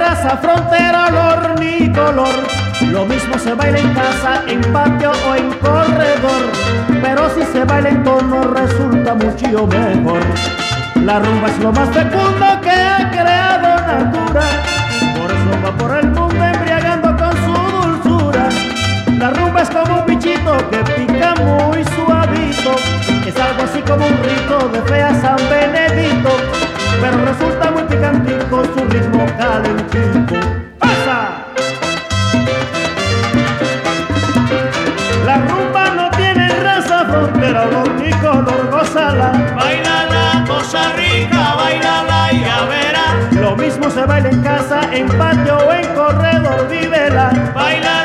raza, frontera, olor ni color. Lo mismo se baila en casa, en patio o en corredor, pero si se baila en tono resulta mucho mejor. La rumba es lo más fecundo que ha creado Natura, por eso va por el mundo embriagando con su dulzura. La rumba es como un bichito que pica muy suavito, es algo así como un rito de fe a San Benedito, pero resulta muy picantico su ritmo calentito. ¡Pasa! La rumba no tiene raza, frontera, olor ni color, gózala. Bailala, cosa rica, bailala y ya verás. Lo mismo se baila en casa, en patio o en corredor, vívela. Baila